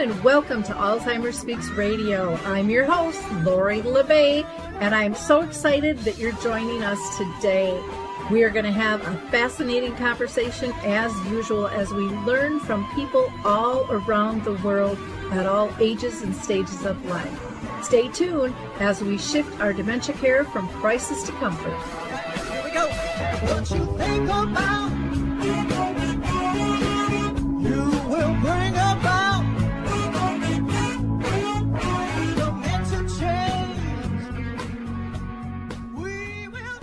and welcome to Alzheimer's Speaks Radio. I'm your host, Lori LeBay, and I'm so excited that you're joining us today. We are going to have a fascinating conversation as usual as we learn from people all around the world at all ages and stages of life. Stay tuned as we shift our dementia care from crisis to comfort. Here we go. What you think about, you will bring about dementia change. We will.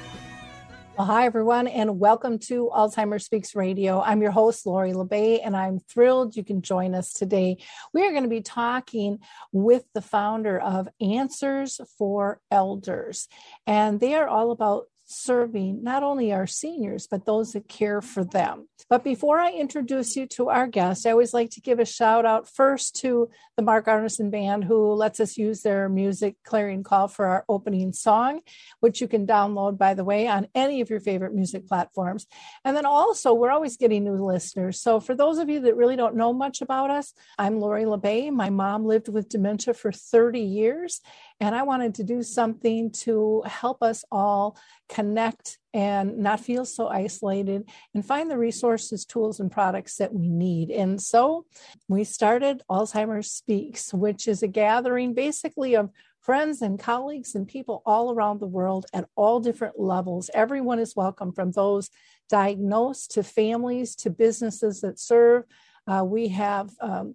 Well, hi, everyone, and welcome to Alzheimer's Speaks Radio. I'm your host, Lori LeBay, and I'm thrilled you can join us today. We are going to be talking with the founder of Answers for Elders, and they are all about serving not only our seniors, but those that care for them. But before I introduce you to our guest, I always like to give a shout out first to the Mark Arneson Band, who lets us use their music clearing call for our opening song, which you can download, by the way, on any of your favorite music platforms. And then also, we're always getting new listeners. So for those of you that really don't know much about us, I'm Lori LeBay. My mom lived with dementia for 30 years, and I wanted to do something to help us all connect and not feel so isolated and find the resources, tools, and products that we need. And so we started Alzheimer's Speaks, which is a gathering basically of friends and colleagues and people all around the world at all different levels. Everyone is welcome, from those diagnosed to families to businesses that serve. We have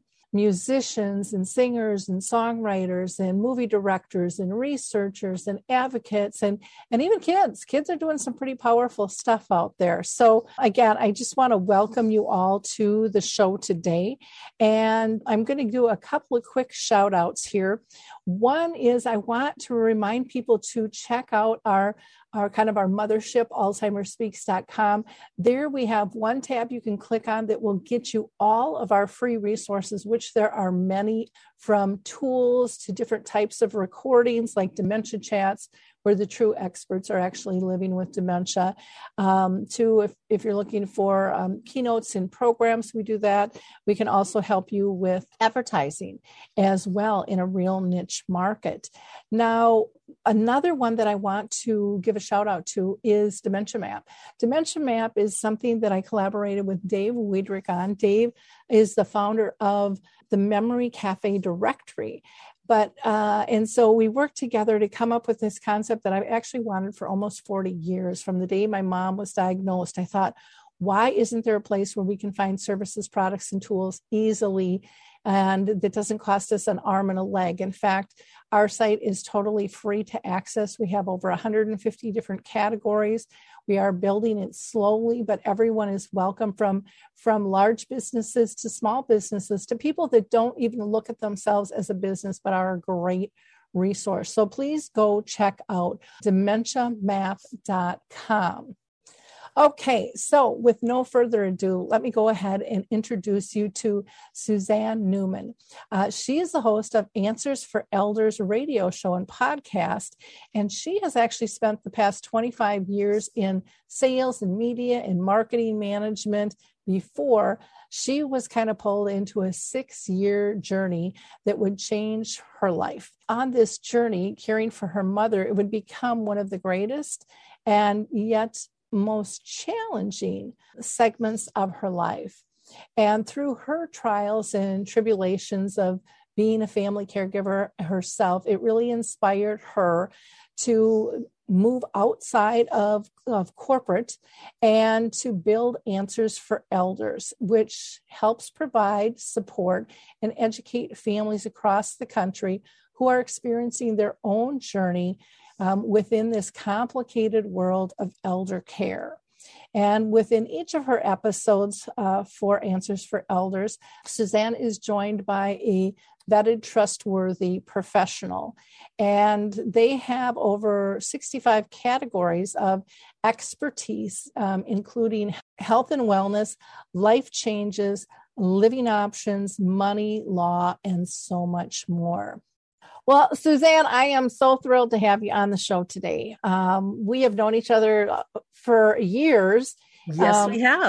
musicians and singers and songwriters and movie directors and researchers and advocates and even kids. Kids are doing some pretty powerful stuff out there. So again, I just want to welcome you all to the show today. And I'm going to do a couple of quick shout outs here. One is I want to remind people to check out our mothership, alzheimersspeaks.com. There we have one tab you can click on that will get you all of our free resources, which there are many, from tools to different types of recordings like dementia chats, where the true experts are actually living with dementia, to if you're looking for keynotes and programs, we do that. We can also help you with advertising as well in a real niche market. Now, another one that I want to give a shout out to is Dementia Map. Dementia Map is something that I collaborated with Dave Weidrich on. Dave is the founder of the Memory Cafe Directory. And so we worked together to come up with this concept that I've actually wanted for almost 40 years. From the day my mom was diagnosed, I thought, why isn't there a place where we can find services, products, and tools easily and that doesn't cost us an arm and a leg? In fact, our site is totally free to access. We have over 150 different categories. We are building it slowly, but everyone is welcome, from large businesses to small businesses to people that don't even look at themselves as a business, but are a great resource. So please go check out dementiamap.com. Okay, so with no further ado, let me go ahead and introduce you to Suzanne Newman. She is the host of Answers for Elders radio show and podcast, and she has actually spent the past 25 years in sales and media and marketing management before she was kind of pulled into a 6-year journey that would change her life. On this journey, caring for her mother, it would become one of the greatest and yet most challenging segments of her life. And through her trials and tribulations of being a family caregiver herself, it really inspired her to move outside of corporate and to build Answers for Elders, which helps provide support and educate families across the country who are experiencing their own journey within this complicated world of elder care. And within each of her episodes for Answers for Elders, Suzanne is joined by a vetted, trustworthy professional. And they have over 65 categories of expertise, including health and wellness, life changes, living options, money, law, and so much more. Well, Suzanne, I am so thrilled to have you on the show today. We have known each other for years. Yes, we have.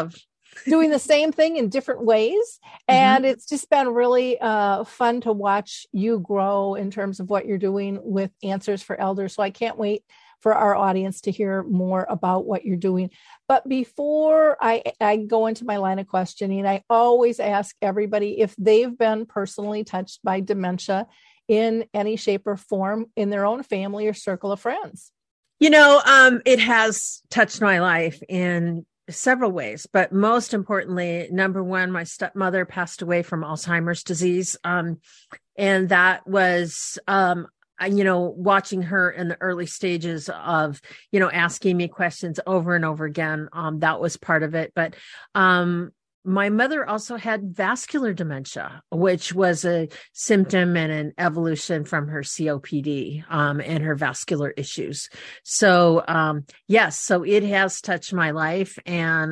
doing the same thing in different ways. And it's just been really fun to watch you grow in terms of what you're doing with Answers for Elders. So I can't wait for our audience to hear more about what you're doing. But before I go into my line of questioning, I always ask everybody if they've been personally touched by dementia in any shape or form in their own family or circle of friends. It has touched my life in several ways, but most importantly, number one, my stepmother passed away from Alzheimer's disease. And that was, watching her in the early stages of, asking me questions over and over again. That was part of it. But, my mother also had vascular dementia, which was a symptom and an evolution from her COPD, and her vascular issues. So, yes, so it has touched my life, and,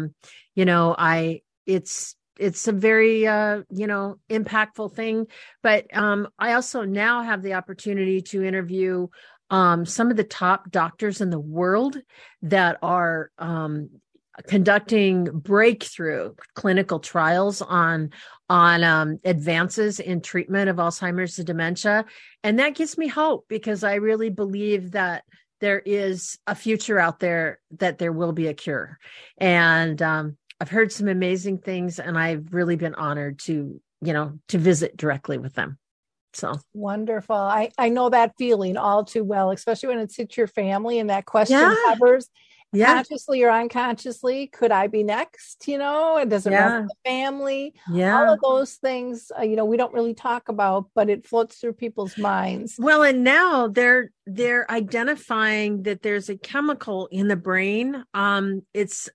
it's a very, impactful thing, but, I also now have the opportunity to interview, some of the top doctors in the world that are, conducting breakthrough clinical trials on advances in treatment of Alzheimer's and dementia. And that gives me hope, because I really believe that there is a future out there, that there will be a cure. And I've heard some amazing things, and I've really been honored to visit directly with them. So wonderful. I know that feeling all too well, especially when it's hit your family and that question hovers. Yeah. Consciously or unconsciously, could I be next? And does it run in the family? Yeah. All of those things, we don't really talk about, but it floats through people's minds. Well, and now they're identifying that there's a chemical in the brain. It's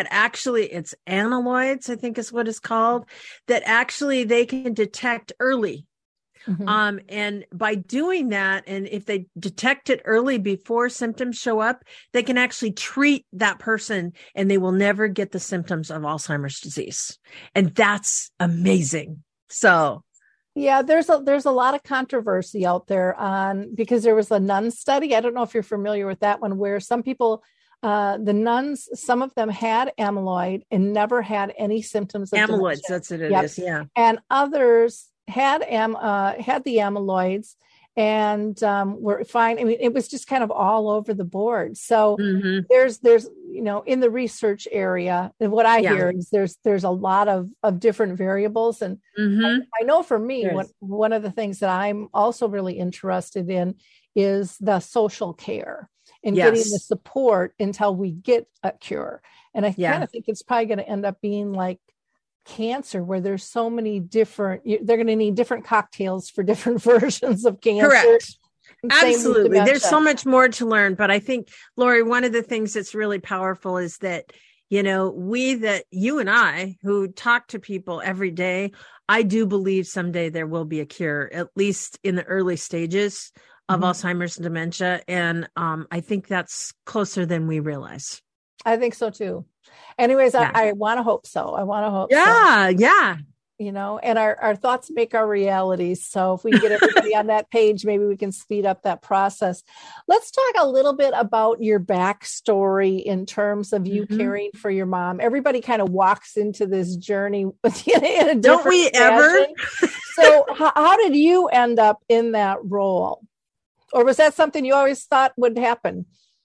amyloids, I think is what it's called, that actually they can detect early. Mm-hmm. And by doing that, and if they detect it early before symptoms show up, they can actually treat that person, and they will never get the symptoms of Alzheimer's disease. And that's amazing. So yeah, there's a lot of controversy out there because there was a nun study. I don't know if you're familiar with that one, where some people, the nuns, some of them had amyloid and never had any symptoms of amyloids. Dementia. That's what it is. Yeah. And others had the amyloids and were fine. I mean, it was just kind of all over the board. So there's in the research area, what I hear is there's a lot of different variables. And I know for me, one of the things that I'm also really interested in is the social care and getting the support until we get a cure. And I kind of think it's probably going to end up being like cancer, where there's so many different, they're going to need different cocktails for different versions of cancer. Correct. Absolutely. There's so much more to learn. But I think, Lori, one of the things that's really powerful is that, you and I, who talk to people every day, I do believe someday there will be a cure, at least in the early stages of Alzheimer's and dementia. And I think that's closer than we realize. I think so too. Anyways, I want to hope so. Yeah. And our thoughts make our realities. So if we can get everybody on that page, maybe we can speed up that process. Let's talk a little bit about your backstory in terms of you caring for your mom. Everybody kind of walks into this journey in a different Don't we fashion. ever? So how did you end up in that role? Or was that something you always thought would happen?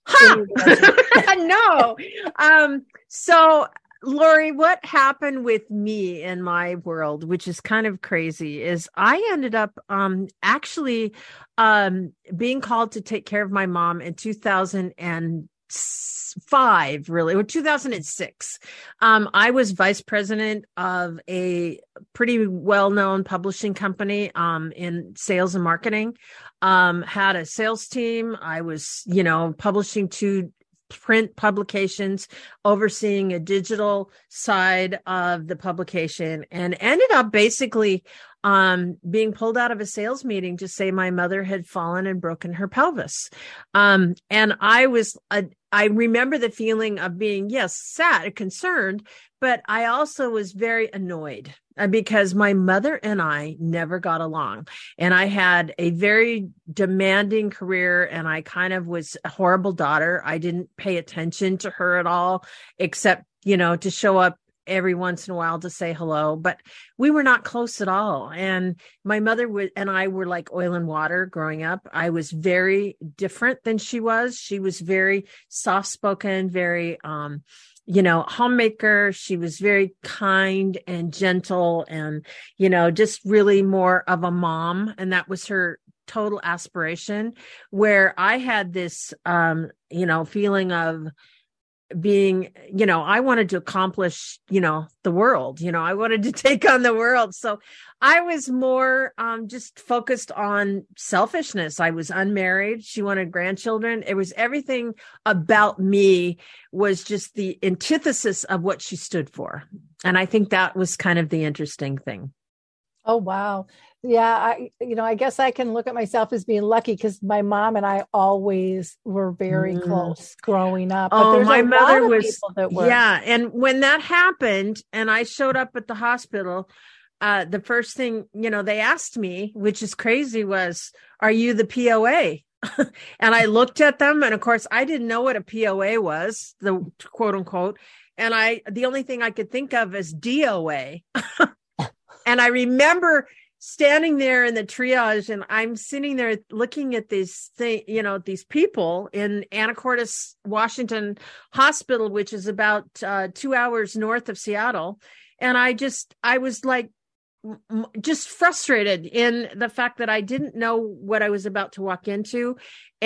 No. So Lori, what happened with me in my world, which is kind of crazy, is I ended up actually being called to take care of my mom in 2005, really, or 2006. I was vice president of a pretty well-known publishing company in sales and marketing. Had a sales team. I was, publishing 2 print publications, overseeing a digital side of the publication, and ended up basically being pulled out of a sales meeting to say my mother had fallen and broken her pelvis. And I remember the feeling of being, sad, concerned, but I also was very annoyed because my mother and I never got along, and I had a very demanding career, and I kind of was a horrible daughter. I didn't pay attention to her at all, except, to show up every once in a while to say hello, but we were not close at all. And my mother and I were like oil and water growing up. I was very different than she was. She was very soft-spoken, very, homemaker. She was very kind and gentle and, just really more of a mom. And that was her total aspiration, where I had this, feeling of being, I wanted to accomplish, the world, I wanted to take on the world. So I was more just focused on selfishness. I was unmarried. She wanted grandchildren. It was everything about me was just the antithesis of what she stood for. And I think that was kind of the interesting thing. Oh, wow. Yeah. I guess I can look at myself as being lucky because my mom and I always were very close growing up. But my mother was, yeah. And when that happened and I showed up at the hospital, the first thing, they asked me, which is crazy, was, are you the POA? And I looked at them. And of course, I didn't know what a POA was, the quote unquote. And the only thing I could think of is DOA. And I remember standing there in the triage, and I'm sitting there looking at these people in Anacortes, Washington Hospital, which is about 2 hours north of Seattle. And I was like, just frustrated in the fact that I didn't know what I was about to walk into.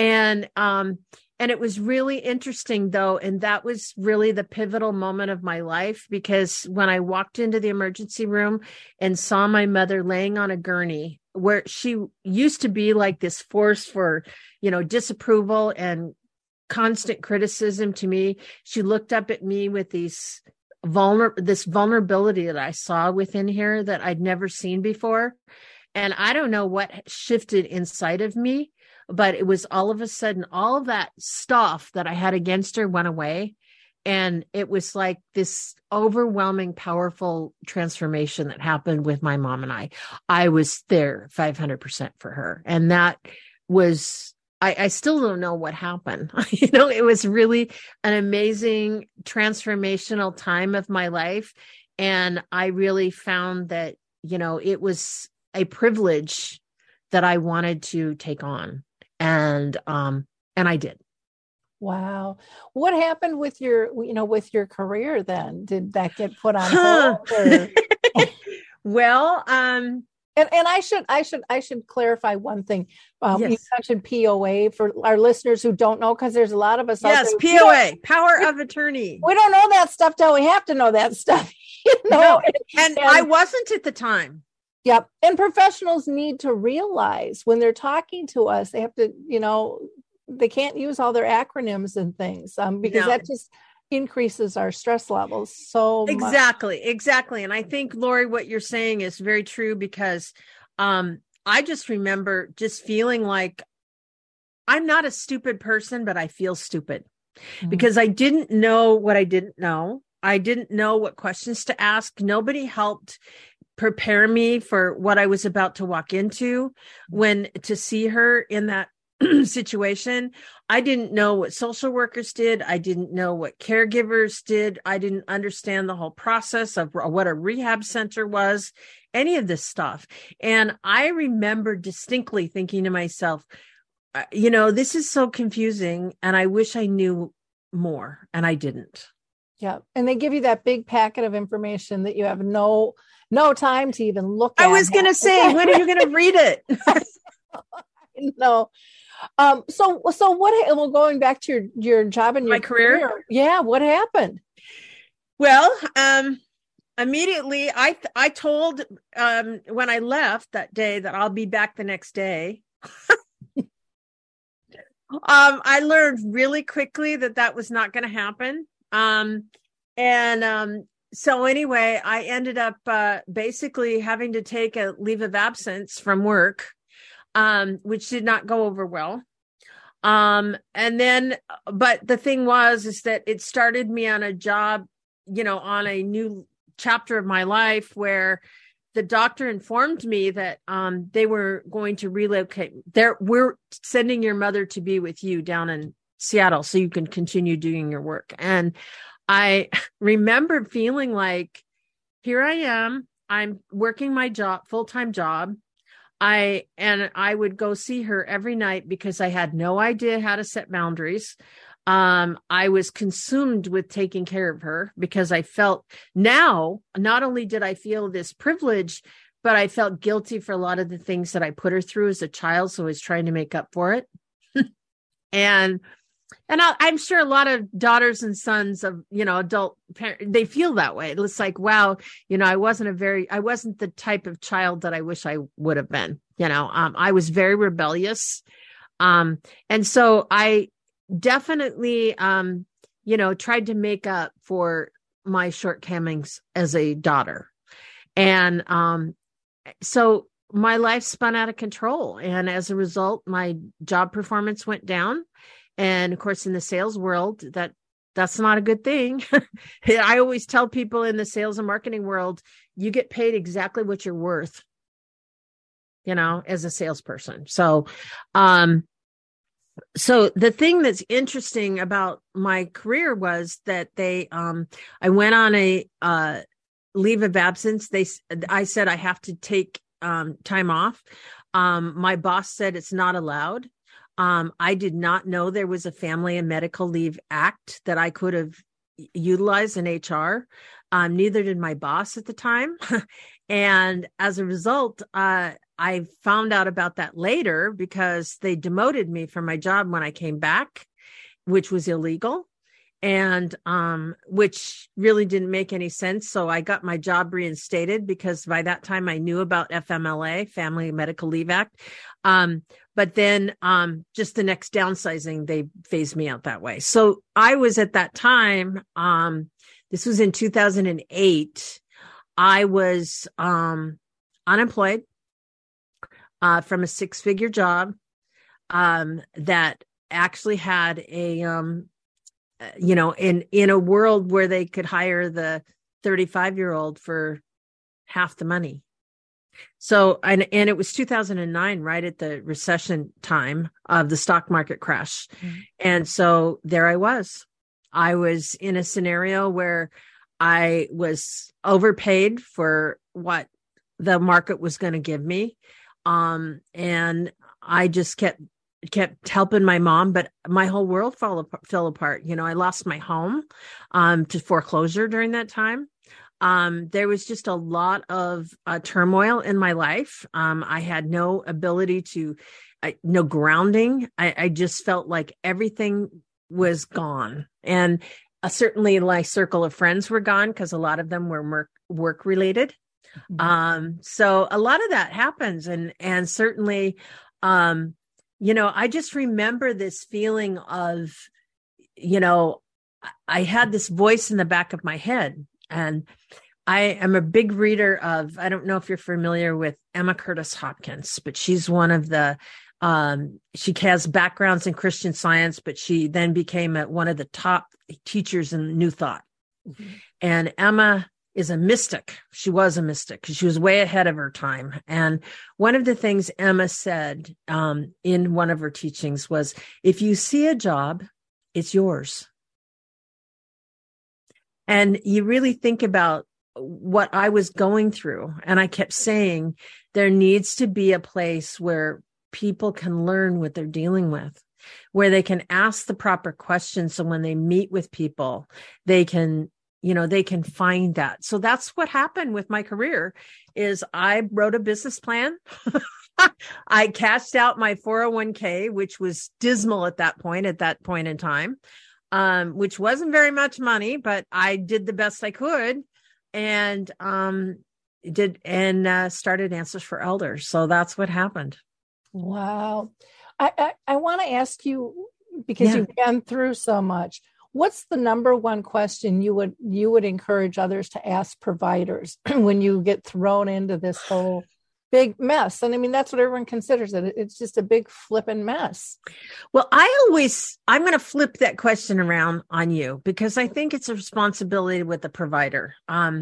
And it was really interesting, though. And that was really the pivotal moment of my life, because when I walked into the emergency room and saw my mother laying on a gurney, where she used to be like this force for, disapproval and constant criticism to me, she looked up at me with this vulnerability that I saw within her that I'd never seen before. And I don't know what shifted inside of me, but it was all of a sudden, all of that stuff that I had against her went away. And it was like this overwhelming, powerful transformation that happened with my mom and I. I was there 500% for her. And that was, I still don't know what happened. It was really an amazing transformational time of my life. And I really found that, it was a privilege that I wanted to take on. And I did. Wow. What happened with your career then? Did that get put on hold? Or... Well, and I should clarify one thing. Yes. You mentioned POA for our listeners who don't know, because there's a lot of us. Yes, out there, POA, power of attorney. We don't know that stuff till we have to know that stuff. No. And I wasn't at the time. Yep. And professionals need to realize when they're talking to us, they have to, they can't use all their acronyms and things because that just increases our stress levels so much. Exactly. And I think, Lori, what you're saying is very true, because I just remember just feeling like I'm not a stupid person, but I feel stupid because I didn't know what I didn't know. I didn't know what questions to ask. Nobody helped prepare me for what I was about to walk into to see her in that situation. I didn't know what social workers did. I didn't know what caregivers did. I didn't understand the whole process of what a rehab center was, any of this stuff. And I remember distinctly thinking to myself, this is so confusing and I wish I knew more, and I didn't. Yeah. And they give you that big packet of information that you have no time to even look at. I was going to say, when are you going to read it? No. So what, going back to your job and your career. Yeah. What happened? Well, immediately I told, when I left that day that I'll be back the next day. I learned really quickly that was not going to happen. So anyway, I ended up basically having to take a leave of absence from work, which did not go over well. But the thing is that it started me on a job, on a new chapter of my life, where the doctor informed me that they were going to relocate. We're sending your mother to be with you down in Seattle so you can continue doing your work. And I remember feeling like, here I am, I'm working my job, full-time job. I would go see her every night because I had no idea how to set boundaries. I was consumed with taking care of her because I felt now, not only did I feel this privilege, but I felt guilty for a lot of the things that I put her through as a child. So I was trying to make up for it. And I'm sure a lot of daughters and sons of, adult parents, they feel that way. It's like, wow, I wasn't the type of child that I wish I would have been, I was very rebellious. And so I definitely, tried to make up for my shortcomings as a daughter. And, so my life spun out of control. And as a result, my job performance went down. And of course, in the sales world, that's not a good thing. I always tell people in the sales and marketing world, you get paid exactly what you're worth, as a salesperson. So, so the thing that's interesting about my career was that I went on a leave of absence. I said I have to take time off. My boss said it's not allowed. I did not know there was a Family and Medical Leave Act that I could have utilized in HR. Neither did my boss at the time. And as a result, I found out about that later because they demoted me from my job when I came back, which was illegal. And which really didn't make any sense. So I got my job reinstated because by that time I knew about FMLA, Family Medical Leave Act. But then just the next downsizing, they phased me out that way. So I was at that time, this was in 2008, I was unemployed from a 6-figure job that actually had a in a world where they could hire the 35-year-old for half the money. So, and it was 2009, right at the recession time of the stock market crash. Mm-hmm. And so there I was in a scenario where I was overpaid for what the market was going to give me. And I just kept helping my mom, but my whole world fell apart. I lost my home to foreclosure during that time. There was just a lot of turmoil in my life. I had no ability no grounding. I just felt like everything was gone. And certainly my circle of friends were gone because a lot of them were work related. Mm-hmm. So a lot of that happens. And certainly, I just remember this feeling of, I had this voice in the back of my head, and I am a big reader of, I don't know if you're familiar with Emma Curtis Hopkins, but she's one of the, she has backgrounds in Christian Science, but she then became one of the top teachers in New Thought. Mm-hmm. And Emma is a mystic. She was a mystic. She was way ahead of her time. And one of the things Emma said in one of her teachings was, if you see a job, it's yours. And you really think about what I was going through. And I kept saying, there needs to be a place where people can learn what they're dealing with, where they can ask the proper questions. So when they meet with people, they can find that. So that's what happened with my career is I wrote a business plan. I cashed out my 401k, which was dismal at that point in time, which wasn't very much money, but I did the best I could and started Answers for Elders. So that's what happened. Wow. I want to ask you, because you've been through so much, what's the number one question you would encourage others to ask providers when you get thrown into this whole big mess? And I mean, that's what everyone considers it. It's just a big flipping mess. Well, I'm going to flip that question around on you because I think it's a responsibility with the provider.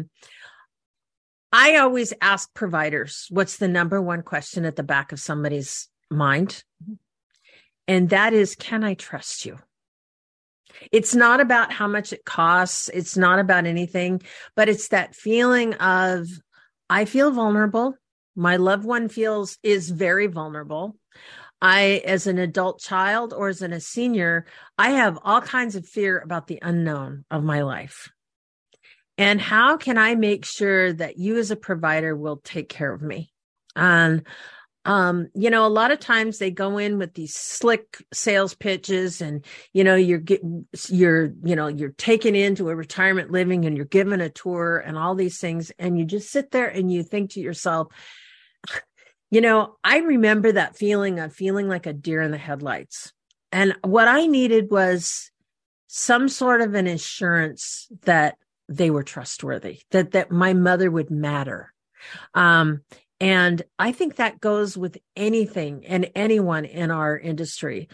I always ask providers, what's the number one question at the back of somebody's mind? And that is, can I trust you? It's not about how much it costs. It's not about anything, but it's that feeling of, I feel vulnerable. My loved one is very vulnerable. I, as an adult child or as a senior, I have all kinds of fear about the unknown of my life. And how can I make sure that you as a provider will take care of me? And a lot of times they go in with these slick sales pitches and, you're taken into a retirement living and you're given a tour and all these things. And you just sit there and you think to yourself, I remember that feeling of feeling like a deer in the headlights. And what I needed was some sort of an assurance that they were trustworthy, that my mother would matter. And I think that goes with anything and anyone in our industry,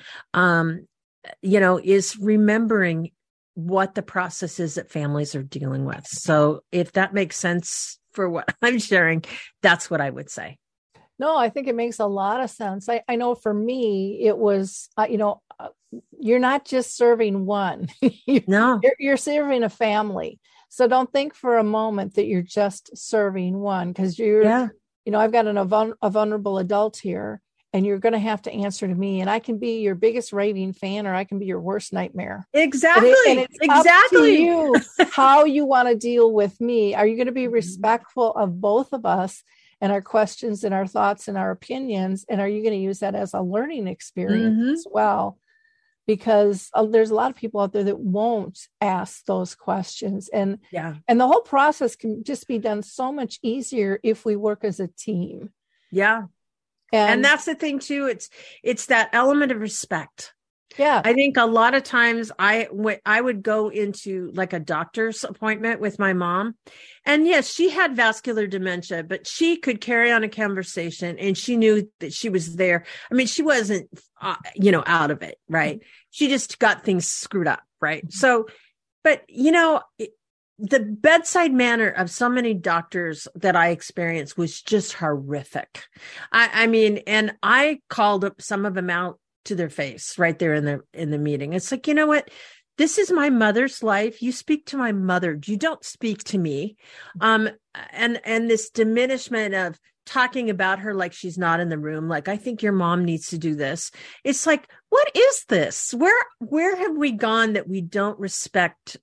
is remembering what the process is that families are dealing with. So if that makes sense for what I'm sharing, that's what I would say. No, I think it makes a lot of sense. I know for me, it was, you're not just serving one. No, you're serving a family. So don't think for a moment that you're just serving one, because I've got a vulnerable adult here, and you're going to have to answer to me, and I can be your biggest raving fan, or I can be your worst nightmare. Exactly. And it's up to you how you want to deal with me. Are you going to be respectful of both of us and our questions and our thoughts and our opinions? And are you going to use that as a learning experience as well? Because there's a lot of people out there that won't ask those questions. And the whole process can just be done so much easier if we work as a team. Yeah. And that's the thing too. It's that element of respect. Yeah. I think a lot of times I would go into like a doctor's appointment with my mom, and yes, she had vascular dementia, but she could carry on a conversation and she knew that she was there. I mean, she wasn't, out of it. Right. She just got things screwed up. Right. So, but the bedside manner of so many doctors that I experienced was just horrific. I mean, and I called up some of them out to their face right there in the meeting. It's like, you know what? This is my mother's life. You speak to my mother. You don't speak to me. And this diminishment of talking about her like she's not in the room. Like, I think your mom needs to do this. It's like, what is this? Where have we gone that we don't respect,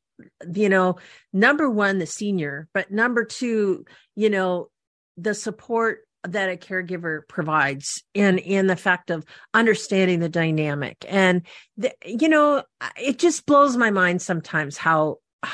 number one, the senior, but number two, the support that a caregiver provides in the fact of understanding the dynamic. And, it just blows my mind sometimes how,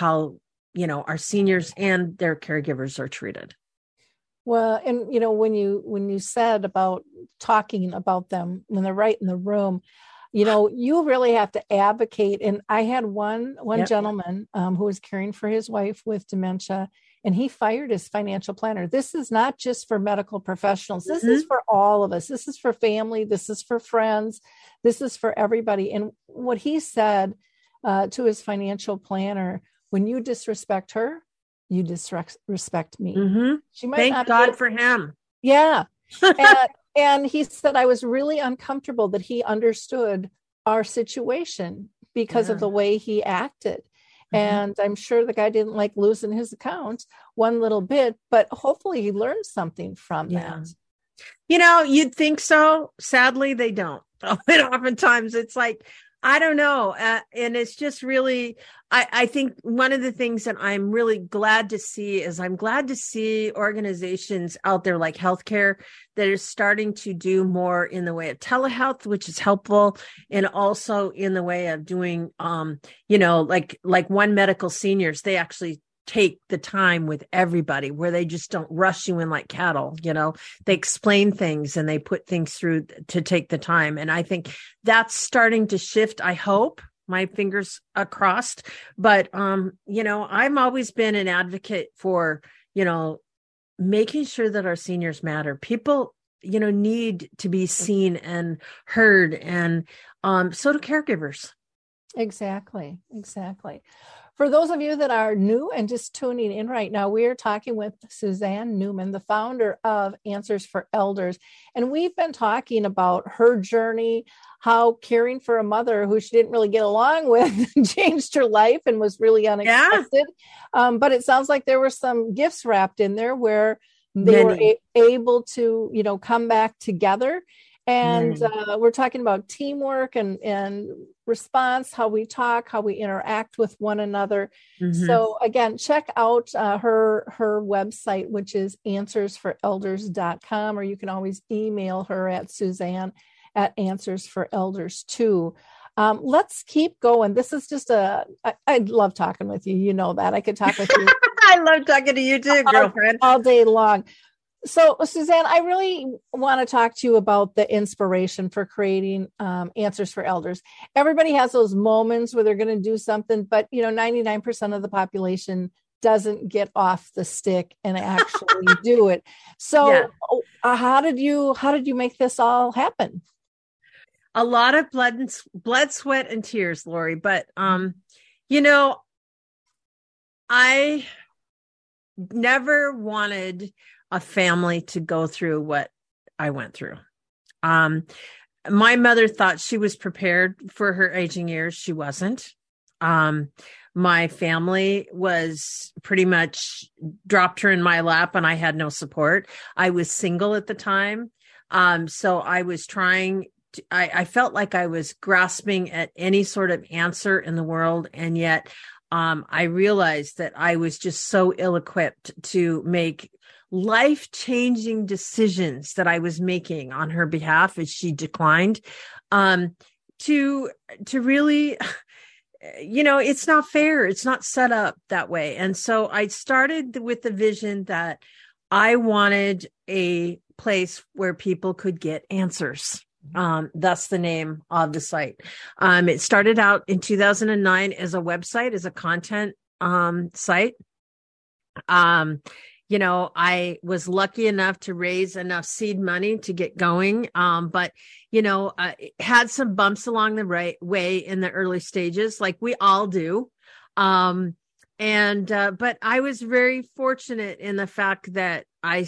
our seniors and their caregivers are treated. Well, and, when you said about talking about them when they're right in the room, you really have to advocate. And I had one gentleman who was caring for his wife with dementia, and he fired his financial planner. This is not just for medical professionals. This is for all of us. This is for family. This is for friends. This is for everybody. And what he said to his financial planner, when you disrespect her, you disrespect me. She might Thank God for him. Yeah. And he said, I was really uncomfortable that he understood our situation because of the way he acted. And I'm sure the guy didn't like losing his account one little bit, but hopefully he learned something from that. You'd think so. Sadly, they don't. And oftentimes it's like, I don't know. And it's just really, I think one of the things that I'm really glad to see is I'm glad to see organizations out there like healthcare that are starting to do more in the way of telehealth, which is helpful. And also in the way of doing, like One Medical Seniors, they actually take the time with everybody where they just don't rush you in like cattle. They explain things and they put things through to take the time. And I think that's starting to shift. I hope, my fingers crossed, but, I've always been an advocate for, making sure that our seniors matter. People, need to be seen and heard, and so do caregivers. Exactly. For those of you that are new and just tuning in right now, we are talking with Suzanne Newman, the founder of Answers for Elders. And we've been talking about her journey, how caring for a mother who she didn't really get along with changed her life and was really unexpected. Yeah. But it sounds like there were some gifts wrapped in there where they were able to, come back together. And we're talking about teamwork and response, how we talk, how we interact with one another. Mm-hmm. So again, check out her website, which is answersforelders.com, or you can always email her at Suzanne at answersforelders2. Let's keep going. This is just I love talking with you. You know that. I could talk with you. I love talking to you too, girlfriend. All day long. So, Suzanne, I really want to talk to you about the inspiration for creating Answers for Elders. Everybody has those moments where they're going to do something, but 99% of the population doesn't get off the stick and actually do it. So, how did you make this all happen? A lot of blood, sweat, and tears, Lori. But I never wanted a family to go through what I went through. My mother thought she was prepared for her aging years. She wasn't. My family was pretty much dropped her in my lap and I had no support. I was single at the time. So I was trying to, I felt like I was grasping at any sort of answer in the world. And yet I realized that I was just so ill-equipped to make life-changing decisions that I was making on her behalf as she declined, to really, it's not fair. It's not set up that way. And so I started with the vision that I wanted a place where people could get answers. That's the name of the site. It started out in 2009 as a website, as a content site. I was lucky enough to raise enough seed money to get going. But had some bumps along the way in the early stages, like we all do. But I was very fortunate in the fact that I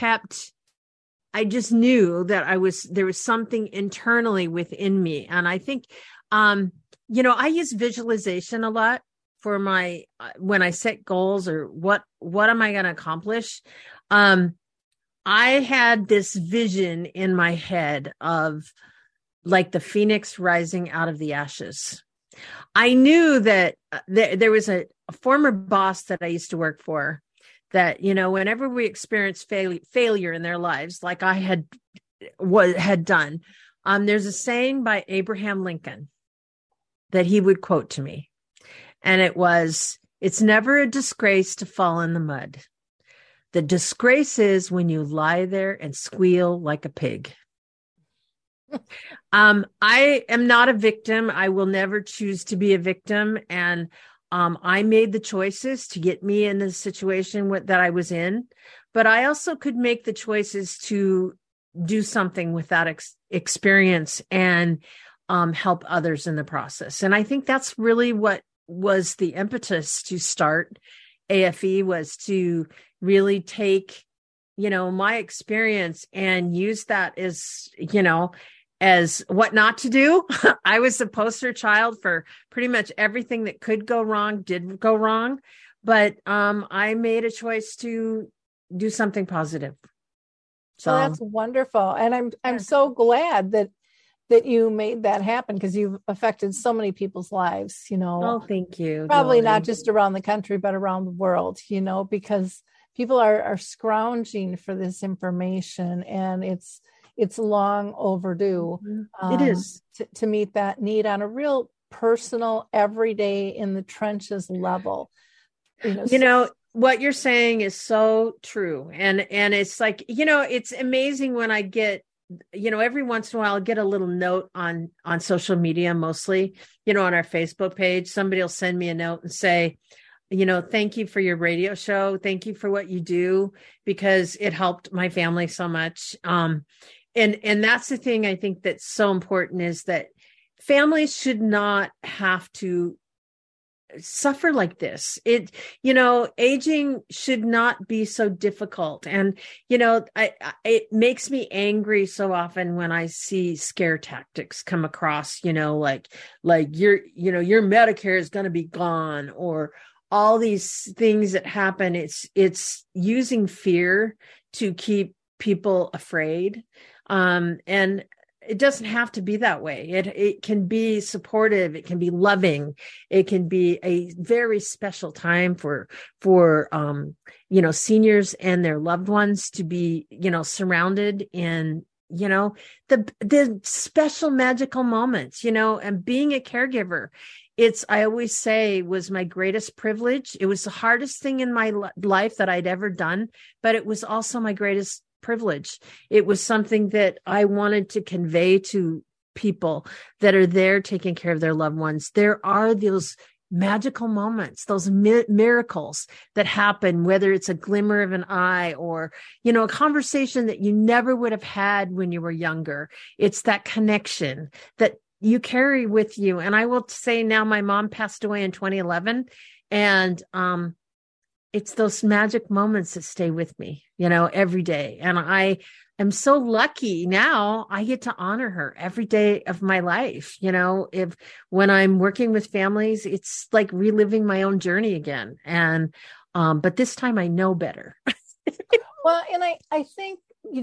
just knew that there was something internally within me. And I think, I use visualization a lot for when I set goals or what am I going to accomplish? I had this vision in my head of like the phoenix rising out of the ashes. I knew that there was a former boss that I used to work for that, whenever we experienced failure in their lives, like I had done, there's a saying by Abraham Lincoln that he would quote to me. And it was, it's never a disgrace to fall in the mud. The disgrace is when you lie there and squeal like a pig. I am not a victim. I will never choose to be a victim. And I made the choices to get me in the situation that I was in. But I also could make the choices to do something with that experience and help others in the process. And I think that's really what was the impetus to start AFE, was to really take, my experience and use that as what not to do. I was the poster child for pretty much everything that could go wrong, did go wrong. But I made a choice to do something positive. So that's wonderful. And I'm so glad that you made that happen, because you've affected so many people's lives, Oh, thank you. Probably not just around the country, but around the world, because people are scrounging for this information, and it's long overdue. It is to meet that need on a real personal, everyday, in the trenches level. What you're saying is so true. And it's like, it's amazing when I get, every once in a while I'll get a little note on social media, mostly, on our Facebook page. Somebody will send me a note and say, thank you for your radio show. Thank you for what you do, because it helped my family so much. And that's the thing I think that's so important, is that families should not have to suffer like this. Aging should not be so difficult. And, it makes me angry so often when I see scare tactics come across, like your Medicare is going to be gone, or all these things that happen. It's using fear to keep people afraid. And it doesn't have to be that way. It can be supportive. It can be loving. It can be a very special time for seniors and their loved ones to be, surrounded in, the special magical moments, and being a caregiver. I always say, was my greatest privilege. It was the hardest thing in my life that I'd ever done, but it was also my greatest privilege. It was something that I wanted to convey to people that are there taking care of their loved ones. There are those magical moments, those miracles that happen, whether it's a glimmer of an eye or, a conversation that you never would have had when you were younger. It's that connection that you carry with you. And I will say now, my mom passed away in 2011, and it's those magic moments that stay with me, every day. And I am so lucky now I get to honor her every day of my life. When I'm working with families, it's like reliving my own journey again. And, but this time I know better. Well, and I think,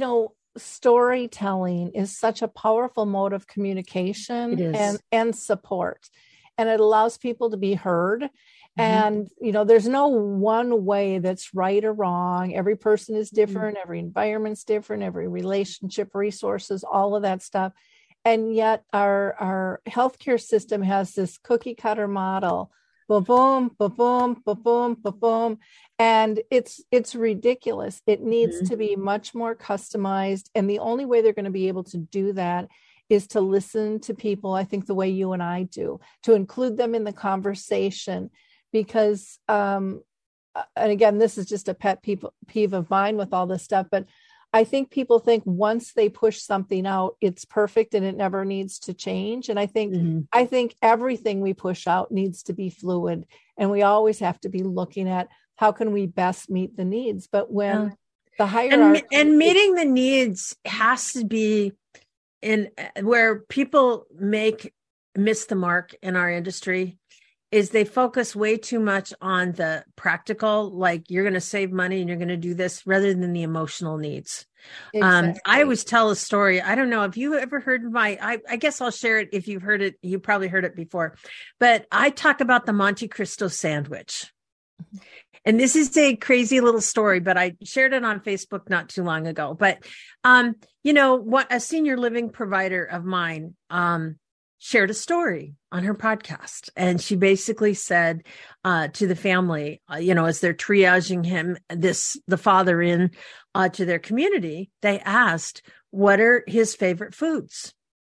storytelling is such a powerful mode of communication and support. And it allows people to be heard. And, there's no one way that's right or wrong. Every person is different. Every environment's different. Every relationship, resources, all of that stuff. And yet our healthcare system has this cookie cutter model. Ba-boom, ba-boom, ba-boom, ba-boom. And it's ridiculous. It needs to be much more customized. And the only way they're going to be able to do that is to listen to people, I think, the way you and I do, to include them in the conversation. Because, and again, this is just a pet peeve of mine with all this stuff, but I think people think once they push something out, it's perfect and it never needs to change. And I think everything we push out needs to be fluid, and we always have to be looking at how can we best meet the needs. But when the hierarchy and meeting the needs has to be in where people miss the mark in our industry, is they focus way too much on the practical, like you're going to save money and you're going to do this, rather than the emotional needs. Exactly. I always tell a story. I don't know if you ever heard I guess I'll share it. If you've heard it, you probably heard it before, but I talk about the Monte Cristo sandwich. And this is a crazy little story, but I shared it on Facebook not too long ago. But, what a senior living provider of mine, shared a story on her podcast. And she basically said to the family, as they're triaging the father in to their community, they asked, what are his favorite foods?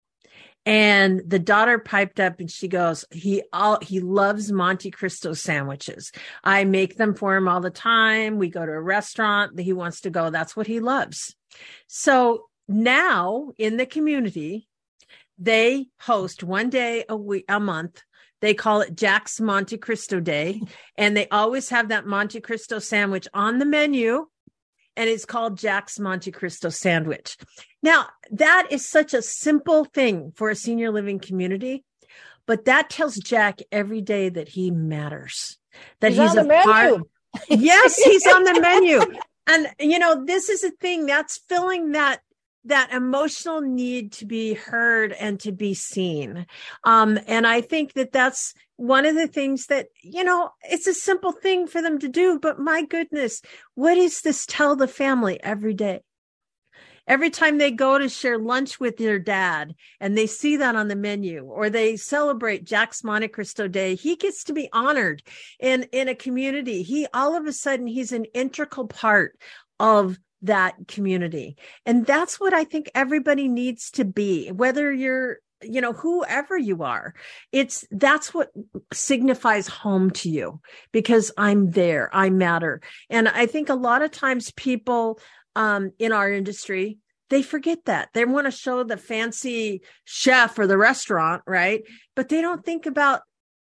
And the daughter piped up and she goes, he loves Monte Cristo sandwiches. I make them for him all the time. We go to a restaurant that he wants to go. That's what he loves. So now in the community, they host one day a month. They call it Jack's Monte Cristo Day. And they always have that Monte Cristo sandwich on the menu. And it's called Jack's Monte Cristo Sandwich. Now, that is such a simple thing for a senior living community. But that tells Jack every day that he matters. That he's a part. Yes, he's on the menu. And, this is a thing that's filling that emotional need to be heard and to be seen. And I think that that's one of the things that, it's a simple thing for them to do, but my goodness, what does this tell the family every day? Every time they go to share lunch with their dad and they see that on the menu, or they celebrate Jack's Monte Cristo Day, he gets to be honored in a community. All of a sudden, he's an integral part of that community. And that's what I think everybody needs to be, whether you're, whoever you are. That's what signifies home to you, because I'm there, I matter. And I think a lot of times people in our industry, they forget that. They want to show the fancy chef or the restaurant, right? But they don't think about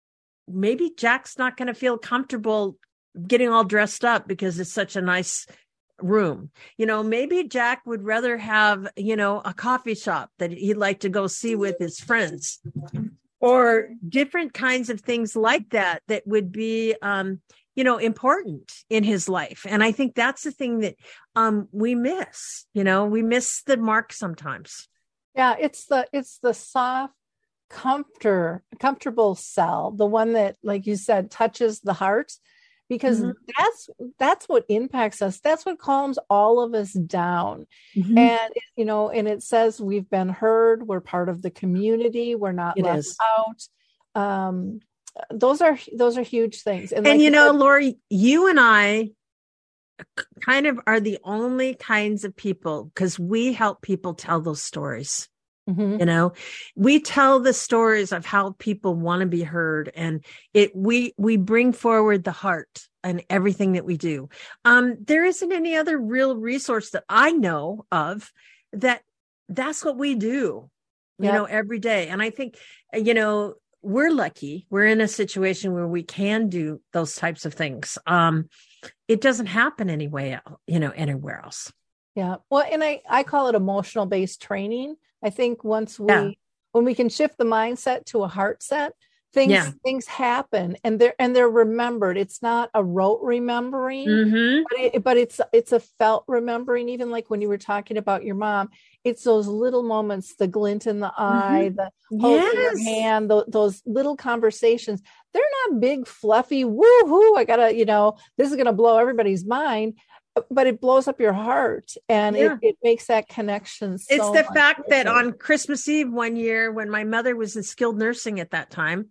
maybe Jack's not going to feel comfortable getting all dressed up because it's such a nice room. Maybe Jack would rather have, a coffee shop that he'd like to go see with his friends, or different kinds of things like that would be, important in his life. And I think that's the thing that we miss. We miss the mark sometimes. Yeah, it's the soft, comfortable cell, the one that, like you said, touches the heart, because that's what impacts us. That's what calms all of us down. And and it says we've been heard. We're part of the community. We're not left out. Those are huge things. And like Lori, you and I kind of are the only kinds of people, because we help people tell those stories. We tell the stories of how people want to be heard, and we bring forward the heart in everything that we do. There isn't any other real resource that I know of that's what we do, every day. And I think, we're lucky. We're in a situation where we can do those types of things. It doesn't happen anywhere else. Yeah. Well, and I call it emotional based training. I think when we can shift the mindset to a heart set, things happen, and they're remembered. It's not a rote remembering, but it's a felt remembering. Even like when you were talking about your mom, it's those little moments, the glint in the eye, the hold in your hand, those little conversations. They're not big, fluffy, woo-hoo, I gotta, this is going to blow everybody's mind. But it blows up your heart, and it makes that connection. It's the fact that on Christmas Eve one year, when my mother was in skilled nursing at that time,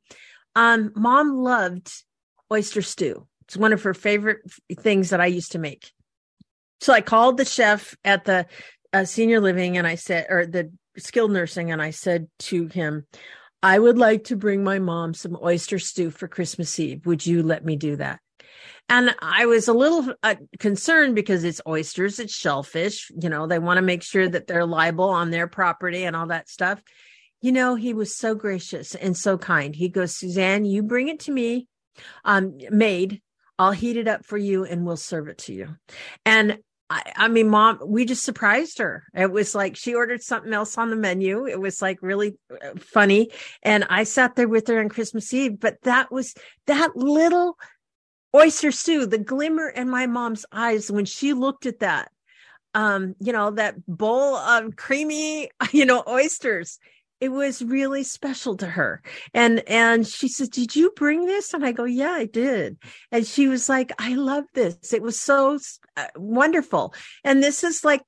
Mom loved oyster stew. It's one of her favorite things that I used to make. So I called the chef at the senior living, and I said, or the skilled nursing, and I said to him, I would like to bring my mom some oyster stew for Christmas Eve. Would you let me do that? And I was a little concerned because it's oysters, it's shellfish, they want to make sure that they're liable on their property and all that stuff. He was so gracious and so kind. He goes, Suzanne, you bring it to me, maid, I'll heat it up for you and we'll serve it to you. And I mean, Mom, we just surprised her. It was like she ordered something else on the menu. It was like really funny. And I sat there with her on Christmas Eve, but that little oyster stew, the glimmer in my mom's eyes when she looked at that, that bowl of creamy, oysters, it was really special to her. And she said, did you bring this? And I go, yeah, I did. And she was like, I love this. It was so wonderful. And this is like,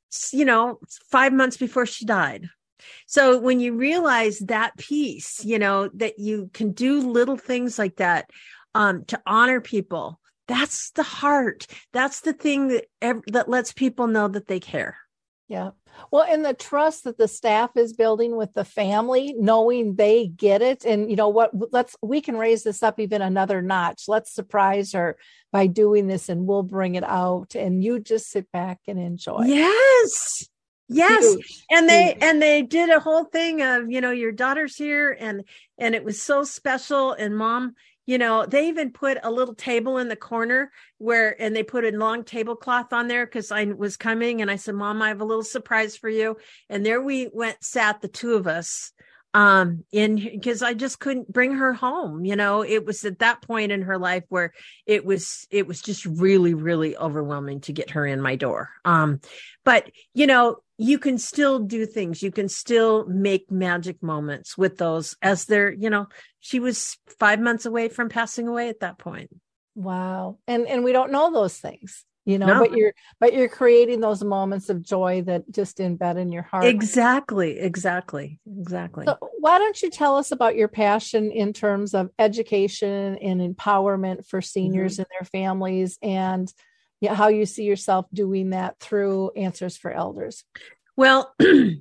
5 months before she died. So when you realize that piece, that you can do little things like that, to honor people, that's the heart. That's the thing that lets people know that they care. Yeah. Well, and the trust that the staff is building with the family, knowing they get it. And we can raise this up even another notch. Let's surprise her by doing this, and we'll bring it out, and you just sit back and enjoy. Yes. Huge. And they did a whole thing of, your daughter's here, and it was so special. And Mom, they even put a little table in the corner and they put a long tablecloth on there because I was coming, and I said, Mom, I have a little surprise for you. And there we sat the two of us, because I just couldn't bring her home. It was at that point in her life where it was just really, really overwhelming to get her in my door. But you can still do things. You can still make magic moments with those as they're, she was 5 months away from passing away at that point. Wow. And we don't know those things, No. but you're creating those moments of joy that just embed in your heart. Exactly. So why don't you tell us about your passion in terms of education and empowerment for seniors and their families, and how you see yourself doing that through Answers for Elders? Well,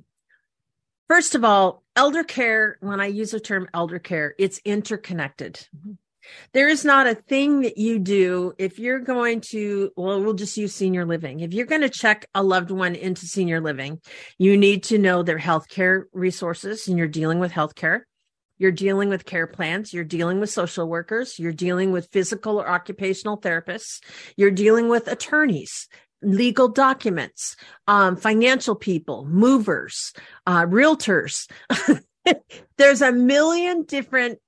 first of all, elder care, when I use the term elder care, it's interconnected. There is not a thing that you do if you're going to, we'll just use senior living. If you're going to check a loved one into senior living, you need to know their healthcare resources, and you're dealing with healthcare. you're dealing with care plans, you're dealing with social workers, you're dealing with physical or occupational therapists, you're dealing with attorneys, legal documents, financial people, movers, realtors. There's a million different,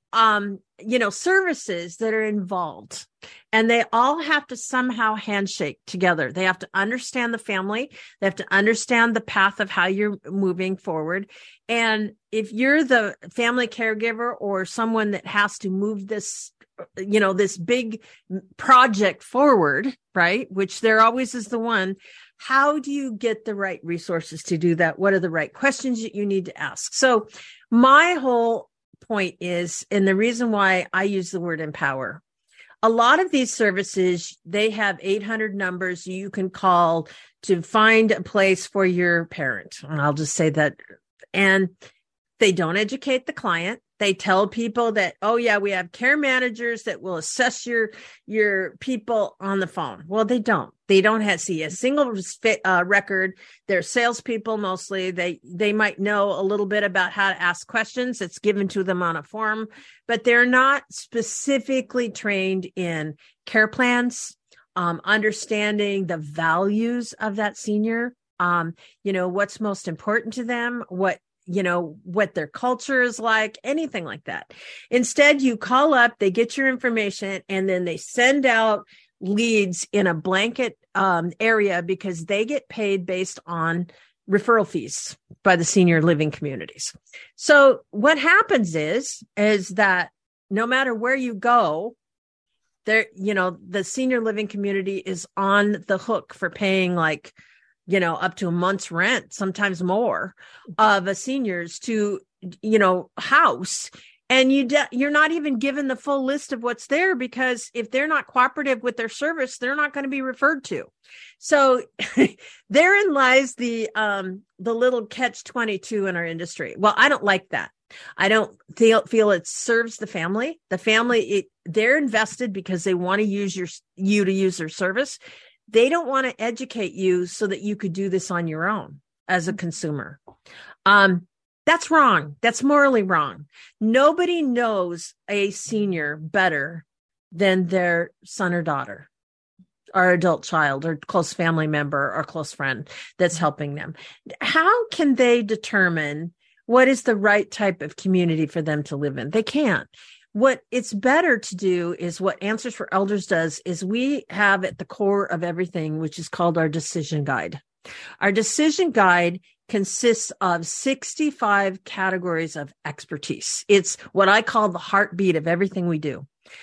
services that are involved, and they all have to somehow handshake together. They have to understand the family. They have to understand the path of how you're moving forward. And if you're the family caregiver or someone that has to move this, this big project forward, right? Which there always is the one. How do you get the right resources to do that? What are the right questions that you need to ask? So my whole point is, and the reason why I use the word empower, a lot of these services, they have 800 numbers you can call to find a place for your parent. And I'll just say that. And they don't educate the client. They tell people that, oh yeah, we have care managers that will assess your people on the phone. Well, they don't. They don't see a single record. They're salespeople mostly. They might know a little bit about how to ask questions. It's given to them on a form, but they're not specifically trained in care plans, understanding the values of that senior, what's most important to them, what their culture is like, anything like that. Instead, you call up, they get your information, and then they send out leads in a blanket area because they get paid based on referral fees by the senior living communities. So what happens is that no matter where you go, there, the senior living community is on the hook for paying up to a month's rent, sometimes more, of a senior's to, house. And you're not even given the full list of what's there, because if they're not cooperative with their service, they're not going to be referred to. So therein lies the little catch-22 in our industry. Well, I don't like that. I don't feel it serves the family. The family, they're invested because they want to use you to use their service. They don't want to educate you so that you could do this on your own as a consumer. That's wrong. That's morally wrong. Nobody knows a senior better than their son or daughter, or adult child, or close family member, or close friend that's helping them. How can they determine what is the right type of community for them to live in? They can't. What it's better to do is what Answers for Elders does is we have at the core of everything, which is called our decision guide. Our decision guide consists of 65 categories of expertise. It's what I call the heartbeat of everything we do.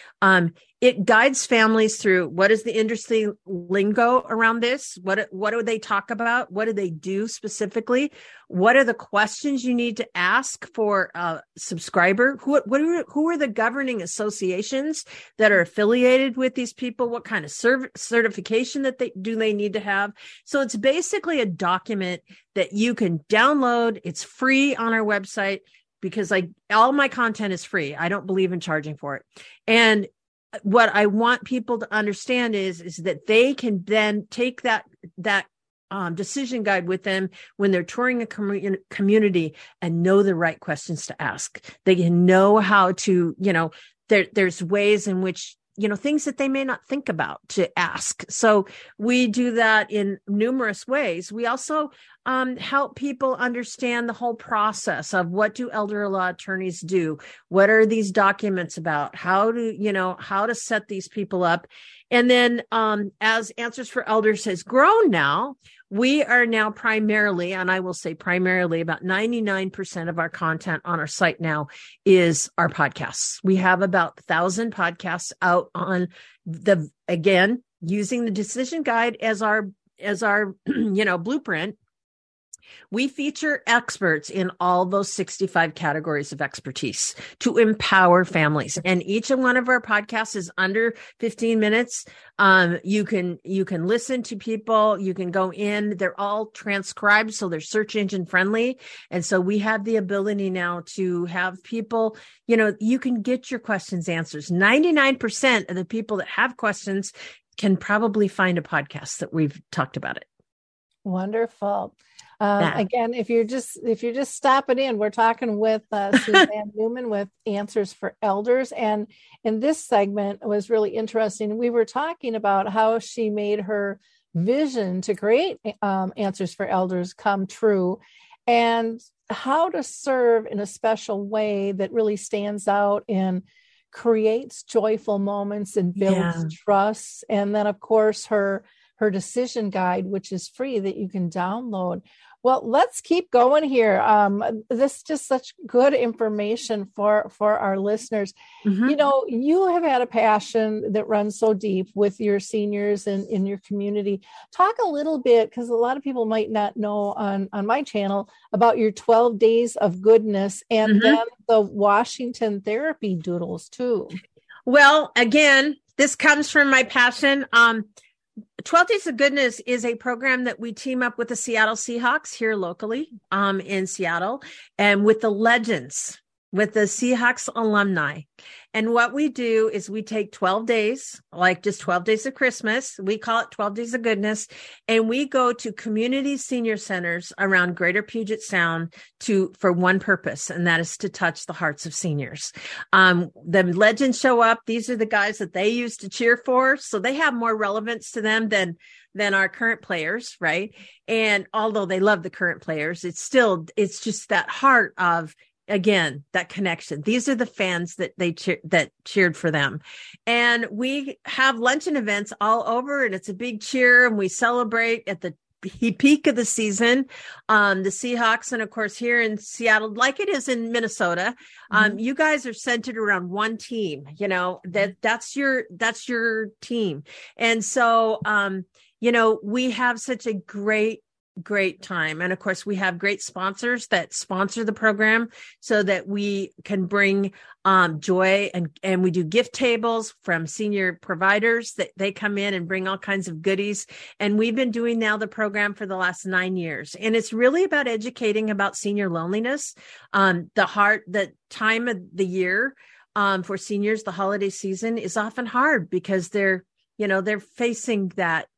It guides families through what is the industry lingo around this? What do they talk about? What do they do specifically? What are the questions you need to ask for a subscriber? Who are the governing associations that are affiliated with these people? What kind of certification that they need to have? So it's basically a document that you can download. It's free on our website, because all my content is free. I don't believe in charging for it. And what I want people to understand is that they can then take that decision guide with them when they're touring a community and know the right questions to ask. They can know how to, there's ways in which, things that they may not think about to ask. So we do that in numerous ways. We also help people understand the whole process of what do elder law attorneys do? What are these documents about? How to set these people up? And then as Answers for Elders has grown now, we are now primarily, and I will say primarily, about 99% of our content on our site now is our podcasts. We have about 1,000 podcasts out on again, using the decision guide as our blueprint. We feature experts in all those 65 categories of expertise to empower families. And each one of our podcasts is under 15 minutes. You can listen to people. You can go in. They're all transcribed, so they're search engine friendly. And so we have the ability now to have people, you can get your questions answered. 99% of the people that have questions can probably find a podcast that we've talked about it. Wonderful. Again, if you're just stopping in, we're talking with Suzanne Newman with Answers for Elders, and in this segment was really interesting. We were talking about how she made her vision to create Answers for Elders come true, and how to serve in a special way that really stands out and creates joyful moments and builds trust. And then, of course, her decision guide, which is free, that you can download. Well, let's keep going here. This is just such good information for our listeners. Mm-hmm. You know, you have had a passion that runs so deep with your seniors and in your community. Talk a little bit, because a lot of people might not know on my channel about your 12 days of goodness and then the Washington therapy doodles too. Well, again, this comes from my passion. 12 Days of Goodness is a program that we team up with the Seattle Seahawks here locally in Seattle, and with the legends, with the Seahawks alumni. And what we do is we take 12 days, like just 12 days of Christmas. We call it 12 Days of Goodness. And we go to community senior centers around Greater Puget Sound for one purpose, and that is to touch the hearts of seniors. The legends show up. These are the guys that they used to cheer for. So they have more relevance to them than our current players, right? And although they love the current players, it's just that heart of, again, that connection. These are the fans that that cheered for them. And we have luncheon events all over, and it's a big cheer, and we celebrate at the peak of the season. The Seahawks, and of course here in Seattle, like it is in Minnesota, you guys are centered around one team. You know, that's your team. And so, you know, we have such a great time. And of course, we have great sponsors that sponsor the program so that we can bring joy, and we do gift tables from senior providers that they come in and bring all kinds of goodies. And we've been doing now the program for the last 9 years. And it's really about educating about senior loneliness, the time of the year for seniors. The holiday season is often hard because they're facing that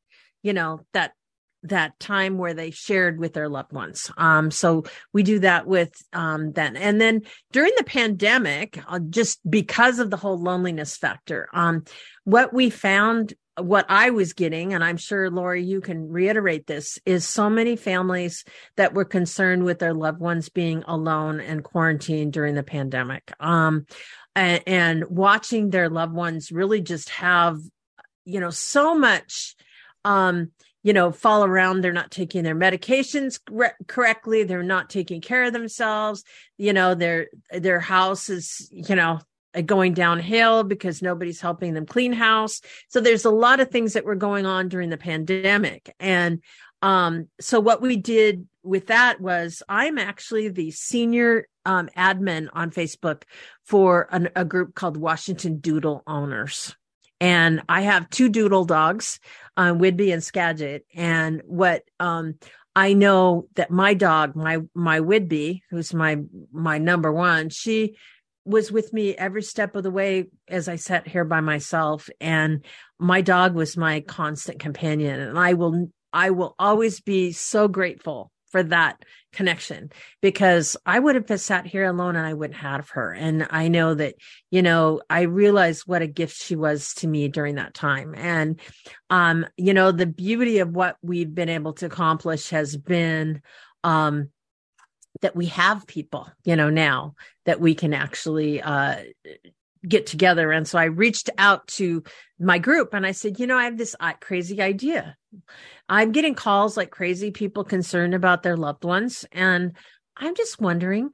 time where they shared with their loved ones. So we do that with then. And then during the pandemic, just because of the whole loneliness factor, what we found, what I was getting, and I'm sure, Lori, you can reiterate this, is so many families that were concerned with their loved ones being alone and quarantined during the pandemic. And watching their loved ones really just have, so much, fall around. They're not taking their medications correctly. They're not taking care of themselves. Their house is, going downhill because nobody's helping them clean house. So there's a lot of things that were going on during the pandemic. And so what we did with that was, I'm actually the senior admin on Facebook for a group called Washington Doodle Owners. And I have 2 doodle dogs, Whidbey and Skagit. And what I know that my dog, my Whidbey, who's my number one, she was with me every step of the way as I sat here by myself. And my dog was my constant companion. And I will always be so grateful for that connection, because I would have sat here alone and I wouldn't have her. And I know that, I realized what a gift she was to me during that time. And, the beauty of what we've been able to accomplish has been, that we have people, now that we can actually, get together. And so I reached out to my group and I said, I have this crazy idea. I'm getting calls like crazy, people concerned about their loved ones. And I'm just wondering,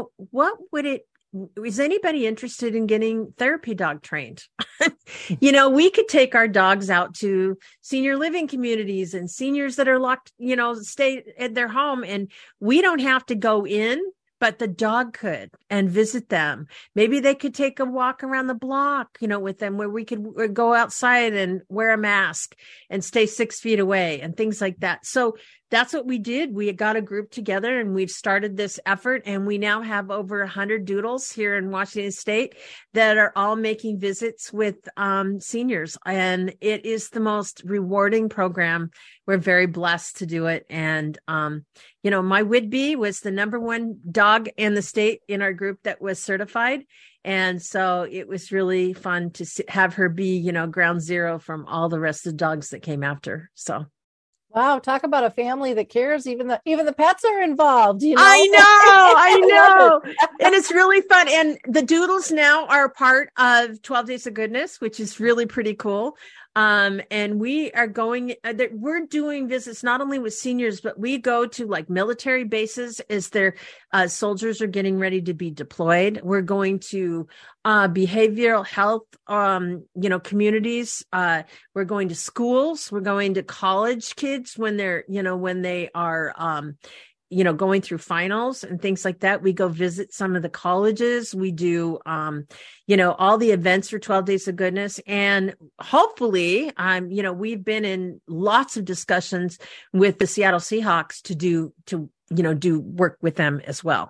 is anybody interested in getting therapy dog trained? We could take our dogs out to senior living communities and seniors that are locked, stay at their home, and we don't have to go in, but the dog could, and visit them. Maybe they could take a walk around the block, with them, where we could go outside and wear a mask and stay 6 feet away and things like that. So that's what we did. We got a group together and we've started this effort, and we now have over 100 doodles here in Washington State that are all making visits with seniors. And it is the most rewarding program. We're very blessed to do it. And, my Whidbey was the number one dog in the state in our group that was certified. And so it was really fun to have her be, ground zero from all the rest of the dogs that came after. So. Wow, talk about a family that cares. Even the pets are involved. I know. And it's really fun. And the doodles now are a part of 12 Days of Goodness, which is really pretty cool. And we are we're doing visits not only with seniors, but we go to like military bases as their soldiers are getting ready to be deployed. We're going to behavioral health, communities. We're going to schools. We're going to college kids when they are, going through finals and things like that. We go visit some of the colleges. We do, all the events for 12 Days of Goodness. And hopefully, we've been in lots of discussions with the Seattle Seahawks to do work with them as well.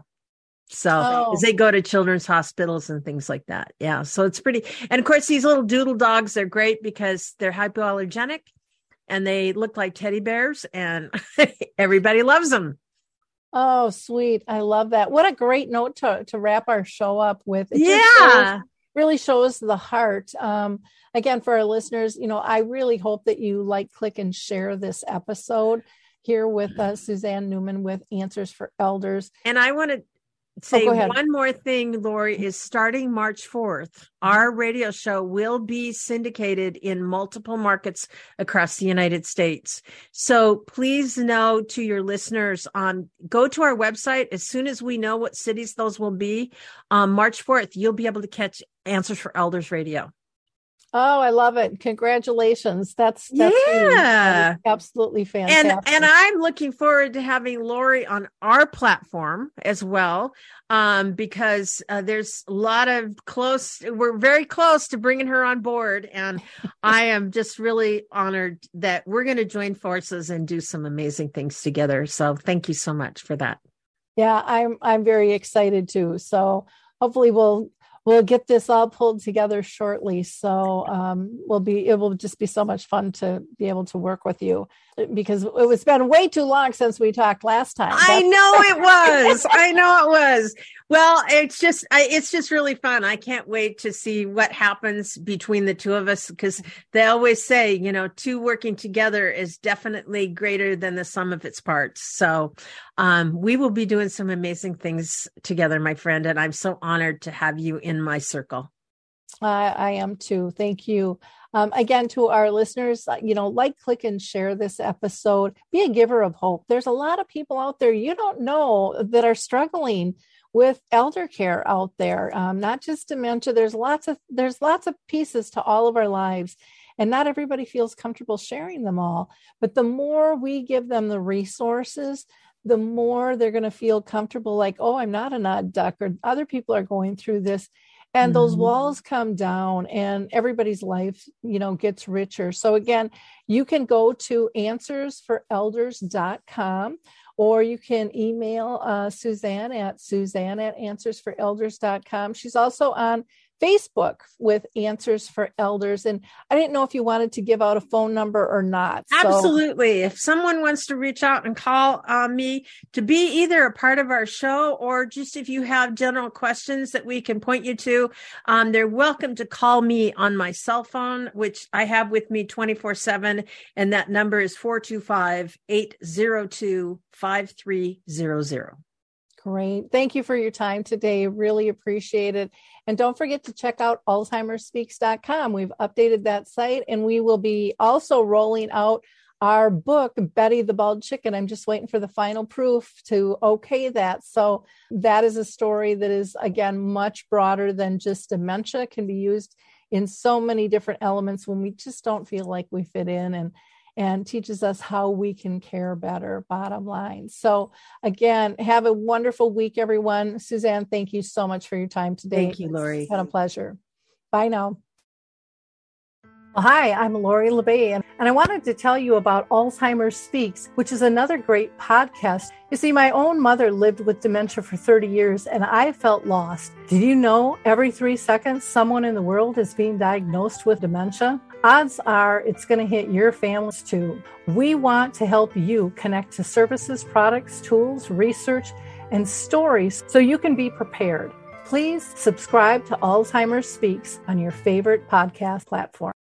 So as they go to children's hospitals and things like that. Yeah. So it's pretty, and of course, these little doodle dogs, they're great because they're hypoallergenic and they look like teddy bears and everybody loves them. Oh, sweet. I love that. What a great note to wrap our show up with. It really shows the heart. Again, for our listeners, I really hope that you like, click, and share this episode here with Suzanne Newman with Answers for Elders. And I want to say one more thing, Lori, is starting March 4th, our radio show will be syndicated in multiple markets across the United States. So please know to your listeners, go to our website. As soon as we know what cities those will be, March 4th, you'll be able to catch Answers for Elders Radio. Oh, I love it. Congratulations. That's really, absolutely fantastic. And I'm looking forward to having Lori on our platform as well, because there's a lot of we're very close to bringing her on board. And I am just really honored that we're going to join forces and do some amazing things together. So thank you so much for that. Yeah, I'm very excited too. So hopefully we'll get this all pulled together shortly. So it will just be so much fun to be able to work with you, because it's been way too long since we talked last time. I know it was. Well, it's just really fun. I can't wait to see what happens between the two of us, because they always say, two working together is definitely greater than the sum of its parts. So we will be doing some amazing things together, my friend. And I'm so honored to have you in my circle. I am too. Thank you. Again, to our listeners, like, click, and share this episode. Be a giver of hope. There's a lot of people out there you don't know that are struggling with elder care out there. Not just dementia. There's lots of pieces to all of our lives, and not everybody feels comfortable sharing them all. But the more we give them the resources, the more they're going to feel comfortable, like, oh, I'm not an odd duck, or other people are going through this. And those walls come down and everybody's life, gets richer. So again, you can go to answersforelders.com, or you can email Suzanne at answersforelders.com. She's also on Facebook with Answers for Elders. And I didn't know if you wanted to give out a phone number or not. Absolutely. If someone wants to reach out and call me to be either a part of our show, or just if you have general questions that we can point you to, they're welcome to call me on my cell phone, which I have with me 24/7. And that number is 425-802-5300. Great. Thank you for your time today. Really appreciate it. And don't forget to check out alzheimerspeaks.com. We've updated that site, and we will be also rolling out our book, Betty the Bald Chicken. I'm just waiting for the final proof to okay that. So that is a story that is, again, much broader than just dementia. It can be used in so many different elements when we just don't feel like we fit in, and teaches us how we can care better, bottom line. So again, have a wonderful week, everyone. Suzanne, thank you so much for your time today. Thank you, Lori. It's been a pleasure. Bye now. Hi, I'm Lori LeBay, and I wanted to tell you about Alzheimer's Speaks, which is another great podcast. You see, my own mother lived with dementia for 30 years, and I felt lost. Did you know every 3 seconds someone in the world is being diagnosed with dementia? Odds are it's going to hit your families too. We want to help you connect to services, products, tools, research, and stories so you can be prepared. Please subscribe to Alzheimer's Speaks on your favorite podcast platform.